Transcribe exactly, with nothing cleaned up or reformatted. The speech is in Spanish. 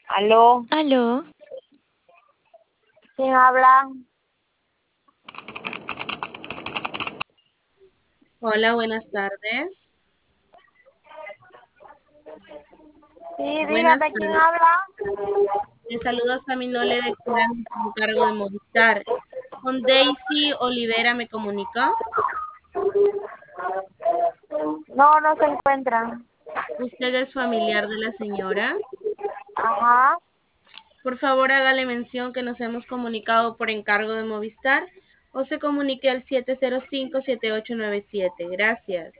Aló, Aló, ¿quién habla? Hola, buenas tardes. Sí, Buenas dígame, ¿quién tardes. habla? Le saludo a Saminole de Curanza, en cargo de Movistar. Con Daisy Olivera me comunica. No, no se encuentra. Usted es familiar de la señora. Ajá. Por favor, hágale mención que nos hemos comunicado por encargo de Movistar o se comunique al siete cero cinco, siete ocho nueve siete. Gracias.